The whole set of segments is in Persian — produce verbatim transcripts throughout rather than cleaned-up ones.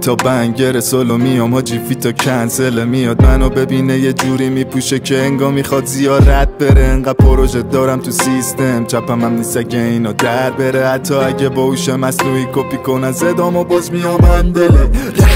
تا بنگر سولو میام حاجی فیتا کنسل میاد منو ببینه یه جوری میپوشه که انگا میخواد زیارت بره. انقدر پروژه دارم تو سیستم چپم هم نیست اگه اینا در بره. حتی اگه با هوش مصنوعی کپی کنن صدامو باز میام اندله.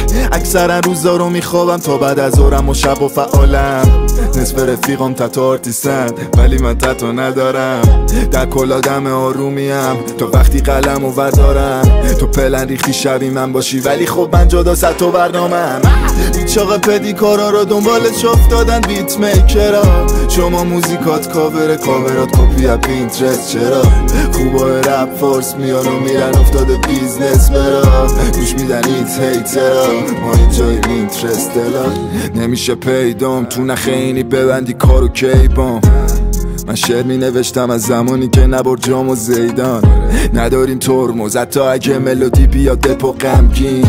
اکثرا روزا رو میخوابم تا بعد از ظهرم و شب و فعالم. نصف رفیقام تتو آرتیستن ولی من تتو ندارم. در کل آدم آرومیم تا وقتی قلم و وردارم. تو پلن ریختی شبی من باشی ولی خب من جدا ست تو برنامم. چاق پدیکارا رو دنبالش افتادن بیت میکرا. شما موزیکات کاور کاورات کپی از پینترست. چرا خوبا رپ فورس میان و میرن افتاده بیزنس برا. گوش میدن ایت هیترا ما اینجای اینترست دلا. نمیشه پیدام تو نخینی ببندی کارو کیبام. من شعر می نوشتم از زمانی که نبرد جام و زیدان. نداریم ترمز حتی اگه ملودی بیاد دپو غمگین.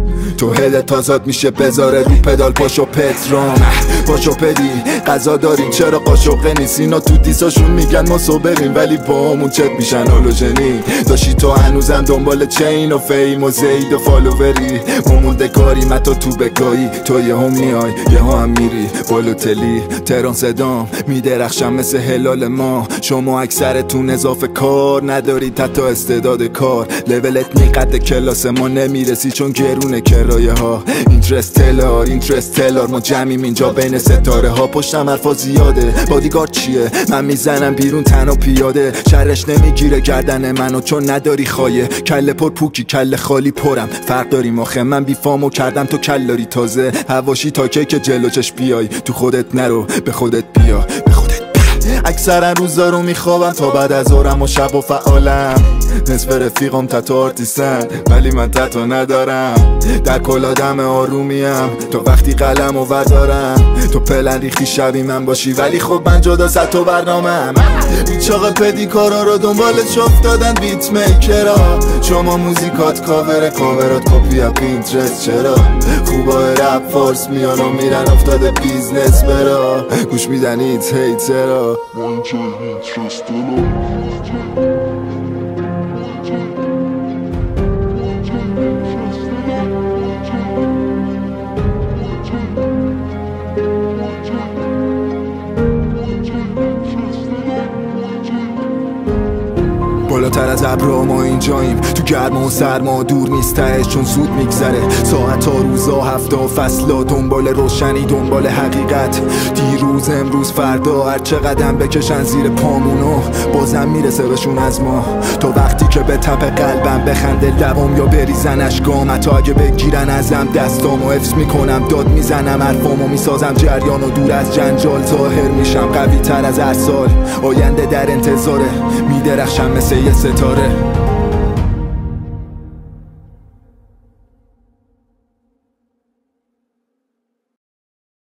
تو هدت تازاد میشه بذاره رو پدال پاشو پترام. پاشو پدی قضا داریم چرا قاشقه نیست. اینا تو دیساشون میگن ما صبریم ولی با همون چت میشن هالوژنی. داشتی تو هنوزم دنبال چین و فیم و زید و فالووری. ممونده کاری متا تو بگاهی تو یه هم میای یه هم میری. بالوتلی تهران صدام میدرخشم مثل هلال ما. شما اکثرتون اضافه کار ندارید حتی استعداد کار. لولت نیقد کلاس ما نمیرسی چون گرونه کرایه ها. اینترستلار اینترستلار ما جمعیم اینجا بین ستاره ها. پشتم حرفا زیاده بادیگارد چیه من میزنم بیرون تنها پیاده. شرش نمیگیره گردن منو چون نداری خایه. کله پر پوکی کله خالی پرم فرق داریم آخه. من بیفامو کردم تو کلاری تازه. هواشی تا که که جلو چش بیای تو خودت نرو به خودت بیا به خودت بیا. اکثرا روزا رو میخوابم تا بعد از ظهرم و شب و فعالم. نصف رفیقام تتو آرتیستن ولی من تتو ندارم. در کل آدم آرومیم تا وقتی قلم و وردارم. تو پلن ریختی شبی من باشی ولی خب من جدا ست تو برنامم. چاق پدیکارا رو دنبالش افتادن بیت میکرا. شما موزیکات کاور کاورات کپی از پینترست. چرا خوبا رپ فورس میان و میرن افتاده بیزنس برا. گوش میدن ایت هیترا ما اینجا اینترست دلا. بالاتر از ابرا ما اینجاییم تو گرما و سرما دور نیستش چون زود میگذره. ساعت ها روزا هفته و فصلا دنبال روشنی دنبال حقیقت. دیروز امروز فردا هرچه قدم بکشن زیر پامونو بازم میرسه بهشون از ما. تو وقتی که به تپ قلبم بخنده لبام یا بریزن اشکام. حتی اگه بگیرن ازم دستامو حفظ میکنم داد میزنم حرفامو میسازم جریان و دور از جنجال ظاهر میشم قوی تر از هر سال. آینده در انتظاره میدرخشم مثل یه ستاره.